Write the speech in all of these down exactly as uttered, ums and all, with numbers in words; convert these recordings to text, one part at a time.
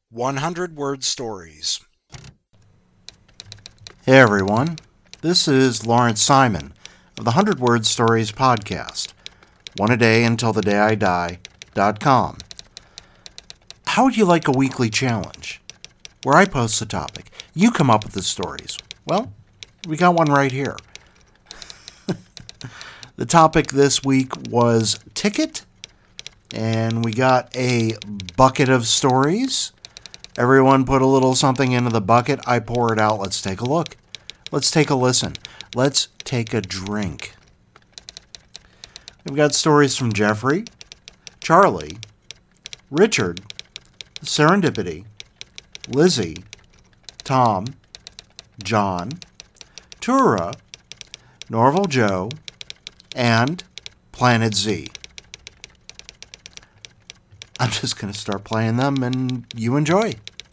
one hundred word stories. Hey everyone, this is Lawrence Simon of the one hundred word stories podcast, one a day until the day I die dot com. How would you like a weekly challenge where I post the topic, you come up with the stories? Well, we got one right here. The topic this week was Ticket, and we got a bucket of stories. Everyone put a little something into the bucket. I pour it out. Let's take a look. Let's take a listen. Let's take a drink. We've got stories from Jeffrey, Charlie, Richard, Serendipity, Lizzie, Tom, John, Tura, Norval Joe, and Planet Z. I'm just going to start playing them and you enjoy.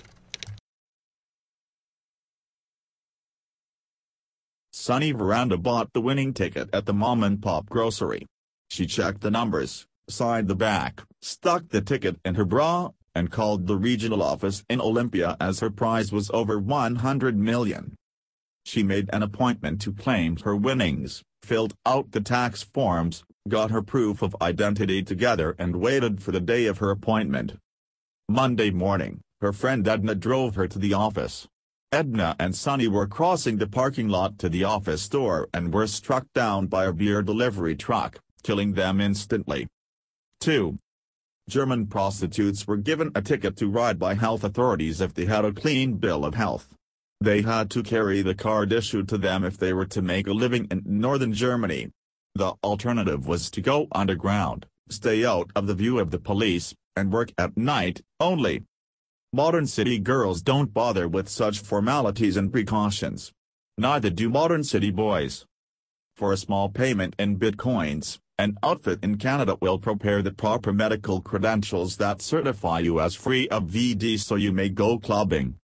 Sunny Veranda bought the winning ticket at the mom and pop grocery. She checked the numbers, signed the back, stuck the ticket in her bra, and called the regional office in Olympia as her prize was over one hundred million. She made an appointment to claim her winnings, filled out the tax forms, got her proof of identity together and waited for the day of her appointment. Monday morning, her friend Edna drove her to the office. Edna and Sunny were crossing the parking lot to the office door and were struck down by a beer delivery truck, killing them instantly. Two German prostitutes were given a ticket to ride by health authorities if they had a clean bill of health. They had to carry the card issued to them if they were to make a living in northern Germany. The alternative was to go underground, stay out of the view of the police, and work at night only. Modern city girls don't bother with such formalities and precautions. Neither do modern city boys. For a small payment in bitcoins, an outfit in Canada will prepare the proper medical credentials that certify you as free of V D so you may go clubbing.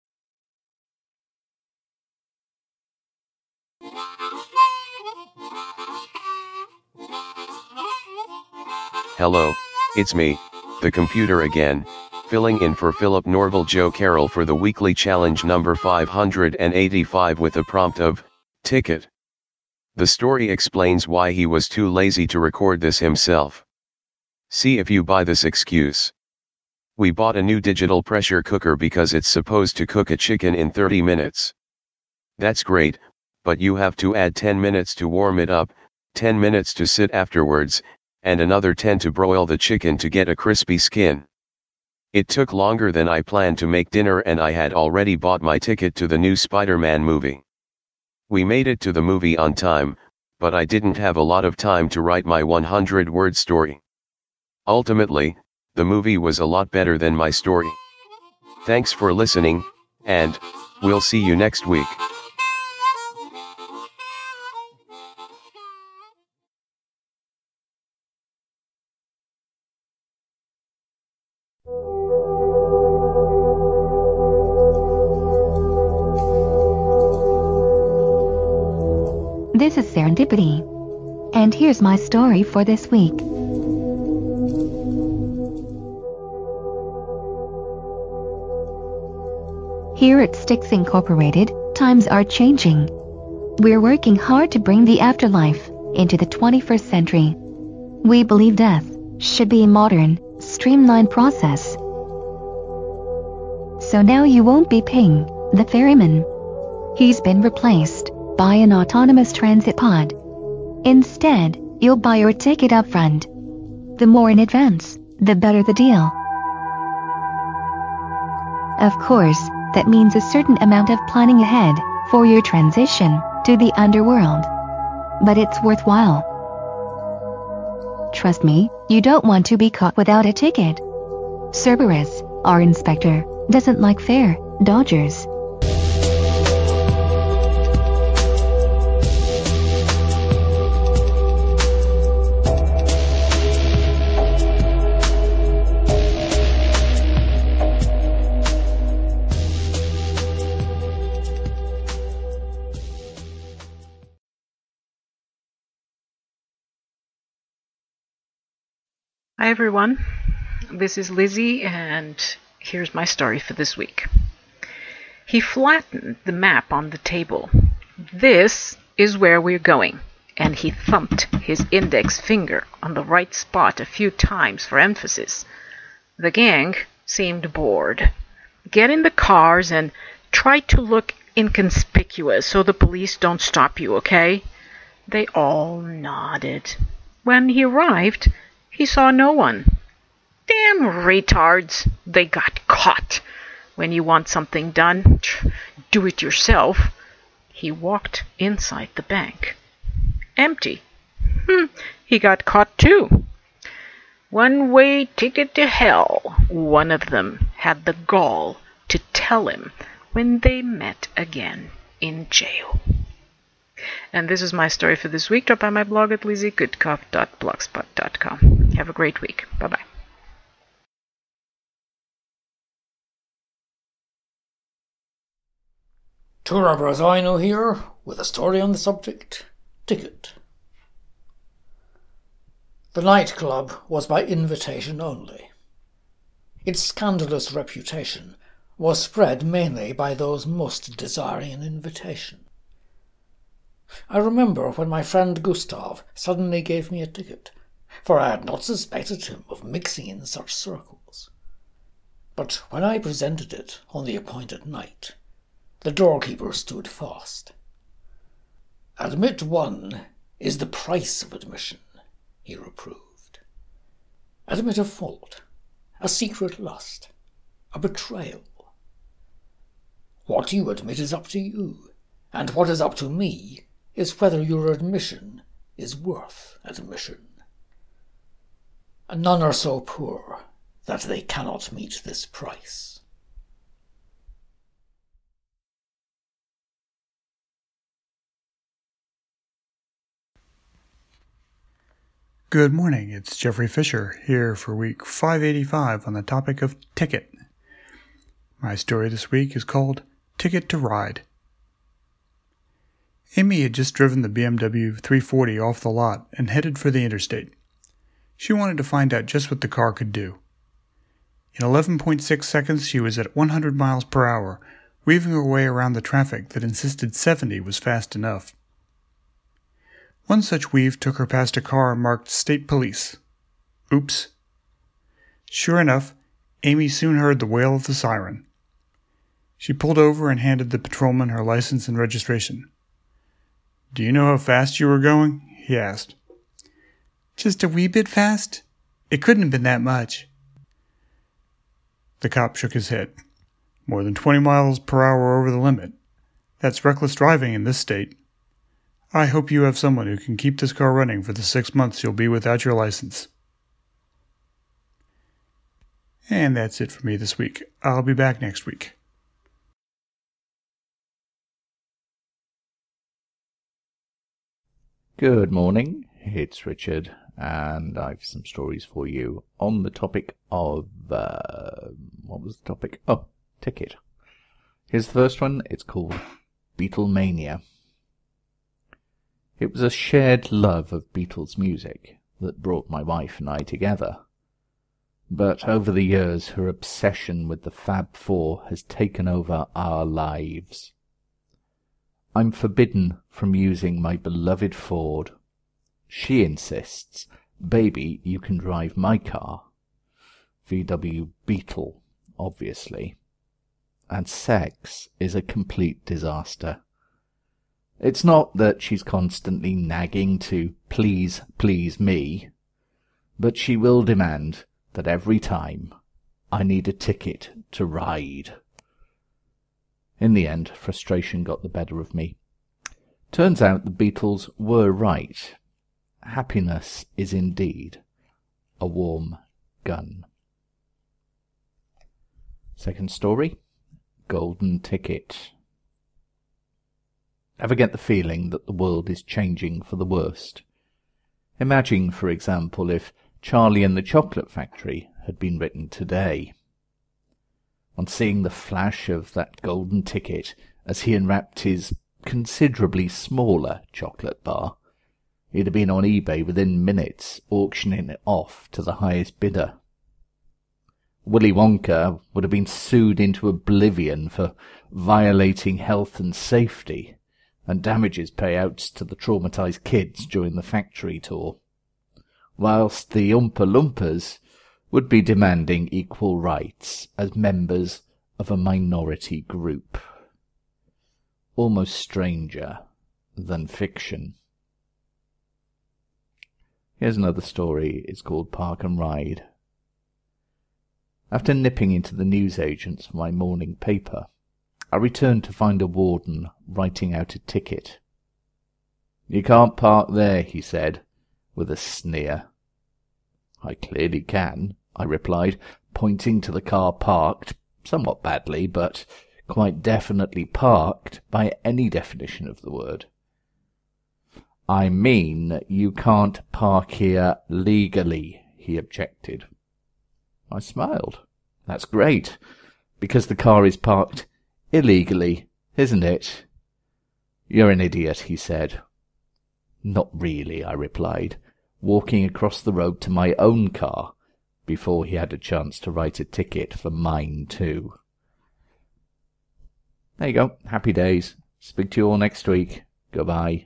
Hello, it's me, the computer again, filling in for Philip Norval Joe Carroll for the weekly challenge number five hundred eighty-five with a prompt of, Ticket. The story explains why he was too lazy to record this himself. See if you buy this excuse. We bought a new digital pressure cooker because it's supposed to cook a chicken in thirty minutes. That's great, but you have to add ten minutes to warm it up, ten minutes to sit afterwards, and another ten to broil the chicken to get a crispy skin. It took longer than I planned to make dinner and I had already bought my ticket to the new Spider-Man movie. We made it to the movie on time, but I didn't have a lot of time to write my one hundred word story. Ultimately, the movie was a lot better than my story. Thanks for listening, and we'll see you next week. This is Serendipity. And here's my story for this week. Here at Styx Incorporated, times are changing. We're working hard to bring the afterlife into the twenty-first century. We believe death should be a modern, streamlined process. So now you won't be paying the ferryman. He's been replaced by an autonomous transit pod. Instead, you'll buy your ticket up front. The more in advance, the better the deal. Of course, that means a certain amount of planning ahead for your transition to the underworld. But it's worthwhile. Trust me, you don't want to be caught without a ticket. Cerberus, our inspector, doesn't like fare dodgers. Hi everyone, this is Lizzie and here's my story for this week. He flattened the map on the table. This is where we're going, and he thumped his index finger on the right spot a few times for emphasis. The gang seemed bored. Get in the cars and try to look inconspicuous so the police don't stop you, okay? They all nodded. When he arrived, he saw no one. Damn retards, they got caught. When you want something done, do it yourself. He walked inside the bank. Empty. Hmm, he got caught too. One-way ticket to hell, one of them had the gall to tell him when they met again in jail. And this is my story for this week. Drop by my blog at lizzie goodcoff dot blogspot dot com. Have a great week. Bye-bye. Tura Brazino here, with a story on the subject, Ticket. The nightclub was by invitation only. Its scandalous reputation was spread mainly by those most desiring an invitation. I remember when my friend Gustav suddenly gave me a ticket, for I had not suspected him of mixing in such circles. But when I presented it on the appointed night, the doorkeeper stood fast. "Admit one is the price of admission," he reproved. "Admit a fault, a secret lust, a betrayal. What you admit is up to you, and what is up to me is whether your admission is worth admission. None are so poor that they cannot meet this price." Good morning, it's Jeffrey Fisher here for week five eighty-five on the topic of ticket. My story this week is called Ticket to Ride. Amy had just driven the B M W three forty off the lot and headed for the interstate. She wanted to find out just what the car could do. In eleven point six seconds she was at one hundred miles per hour, weaving her way around the traffic that insisted seventy was fast enough. One such weave took her past a car marked State Police. Oops. Sure enough, Amy soon heard the wail of the siren. She pulled over and handed the patrolman her license and registration. "Do you know how fast you were going?" he asked. "Just a wee bit fast. It couldn't have been that much." The cop shook his head. "More than twenty miles per hour over the limit. That's reckless driving in this state. I hope you have someone who can keep this car running for the six months you'll be without your license." And that's it for me this week. I'll be back next week. Good morning, it's Richard, and I've some stories for you on the topic of, uh, what was the topic? Oh, ticket. Here's the first one. It's called Beatlemania. It was a shared love of Beatles music that brought my wife and I together. But over the years, her obsession with the Fab Four has taken over our lives. I'm forbidden from using my beloved Ford. She insists, "Baby, you can drive my car." V W Beetle, obviously. And sex is a complete disaster. It's not that she's constantly nagging to please, please me, but she will demand that every time I need a ticket to ride. In the end, frustration got the better of me. Turns out the Beatles were right. Happiness is indeed a warm gun. Second story, Golden Ticket. Ever get the feeling that the world is changing for the worst? Imagine, for example, if Charlie and the Chocolate Factory had been written today. On seeing the flash of that golden ticket as he unwrapped his considerably smaller chocolate bar, he'd have been on eBay within minutes, auctioning it off to the highest bidder. Willy Wonka would have been sued into oblivion for violating health and safety, and damages payouts to the traumatized kids during the factory tour, whilst the Oompa Loompas would be demanding equal rights as members of a minority group. Almost stranger than fiction. Here's another story. It's called Park and Ride. After nipping into the newsagents for my morning paper, I returned to find a warden writing out a ticket. "You can't park there," he said, with a sneer. "I clearly can," I replied, pointing to the car parked, somewhat badly, but quite definitely parked by any definition of the word. "I mean, you can't park here legally," he objected. I smiled. "That's great, because the car is parked illegally, isn't it?" "You're an idiot," he said. "Not really," I replied, walking across the road to my own car before he had a chance to write a ticket for mine too. There you go. Happy days. Speak to you all next week. Goodbye.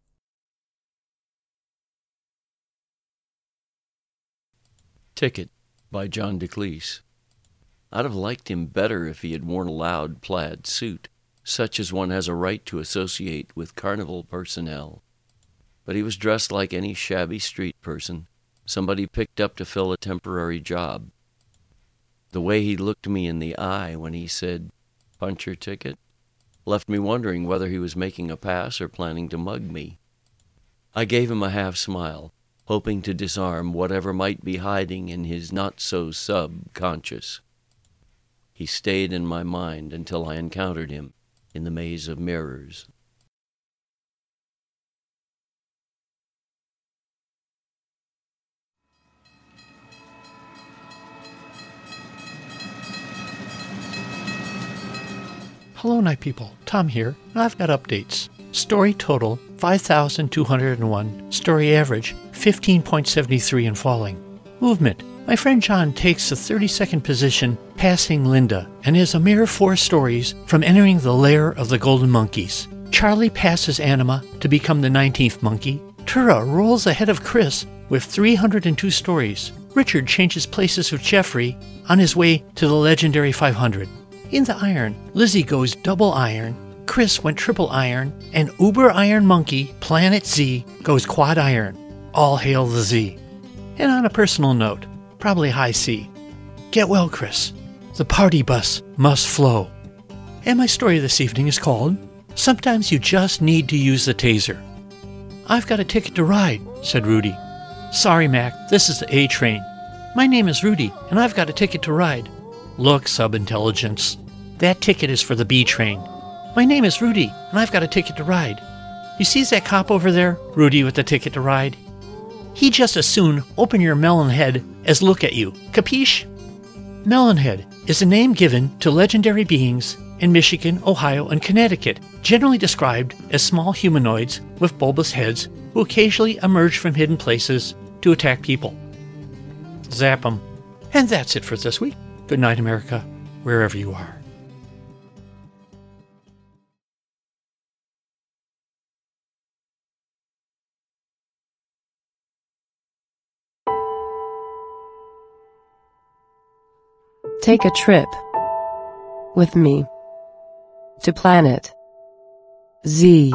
Ticket by John DeCleese. I'd have liked him better if he had worn a loud plaid suit, such as one has a right to associate with carnival personnel. But he was dressed like any shabby street person, somebody picked up to fill a temporary job. The way he looked me in the eye when he said, "Punch your ticket," left me wondering whether he was making a pass or planning to mug me. I gave him a half-smile, hoping to disarm whatever might be hiding in his not-so-subconscious. He stayed in my mind until I encountered him in the maze of mirrors. Hello, night people. Tom here, and I've got updates. Story total, five thousand two hundred one. Story average, fifteen point seven three and falling. Movement. My friend John takes the thirty-second position, passing Linda, and is a mere four stories from entering the lair of the Golden Monkeys. Charlie passes Anima to become the nineteenth monkey. Tura rolls ahead of Chris with three hundred two stories. Richard changes places with Jeffrey on his way to the legendary five hundred. In the iron, Lizzie goes double iron, Chris went triple iron, and Uber Iron Monkey, Planet Z, goes quad iron. All hail the Z. And on a personal note, probably high C. Get well, Chris. The party bus must flow. And my story this evening is called, Sometimes You Just Need to Use the Taser. I've got a ticket to ride, said Rudy. Sorry, Mac, this is the A train. My name is Rudy, and I've got a ticket to ride. Look, sub-intelligence. That ticket is for the B train. My name is Rudy, and I've got a ticket to ride. You see that cop over there, Rudy with the ticket to ride? He just as soon open your melon head as look at you. Capiche? Melonhead is a name given to legendary beings in Michigan, Ohio, and Connecticut, generally described as small humanoids with bulbous heads who occasionally emerge from hidden places to attack people. Zap 'em. And that's it for this week. Good night, America, wherever you are. Take a trip with me to Planet Z.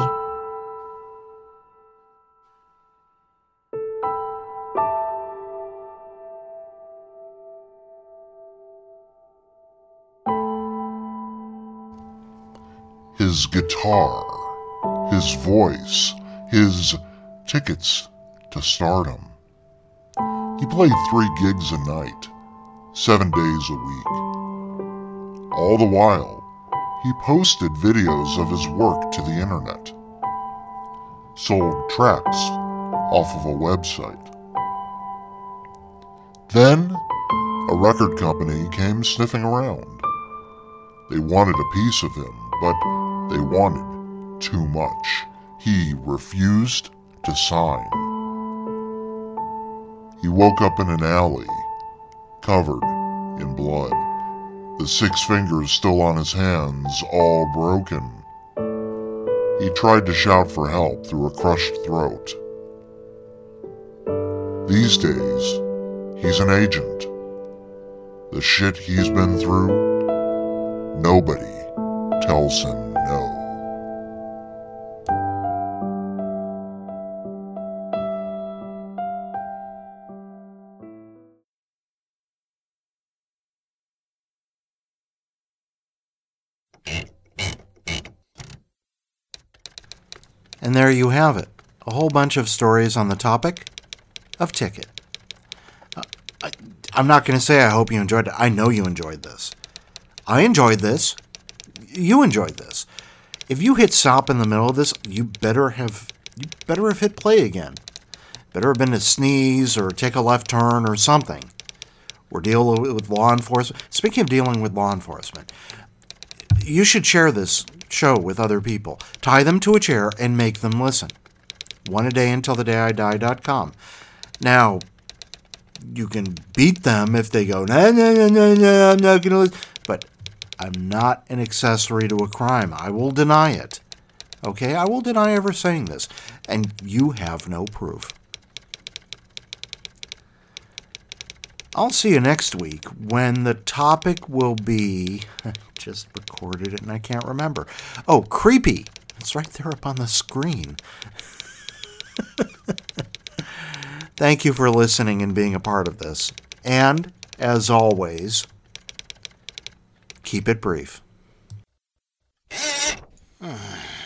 His guitar, his voice, his tickets to stardom. He played three gigs a night, seven days a week. All the while, he posted videos of his work to the internet, sold tracks off of a website. Then, a record company came sniffing around. They wanted a piece of him, but they wanted too much. He refused to sign. He woke up in an alley, covered in blood, the six fingers still on his hands, all broken. He tried to shout for help through a crushed throat. These days, he's an agent. The shit he's been through, nobody tells him no. And there you have it, a whole bunch of stories on the topic of Ticket. Uh, I, I'm not going to say I hope you enjoyed it. I know you enjoyed this. I enjoyed this. You enjoyed this. If you hit stop in the middle of this, you better have you better have hit play again. Better have been to sneeze or take a left turn or something. Or deal with law enforcement. Speaking of dealing with law enforcement, you should share this show with other people. Tie them to a chair and make them listen. One a day until the day I die dot com. Now, you can beat them if they go, no, no, no, no, no, I'm not going to listen. But I'm not an accessory to a crime. I will deny it. Okay? I will deny ever saying this. And you have no proof. I'll see you next week when the topic will be... just recorded it and I can't remember. Oh, creepy. It's right there up on the screen. Thank you for listening and being a part of this. And, as always, keep it brief.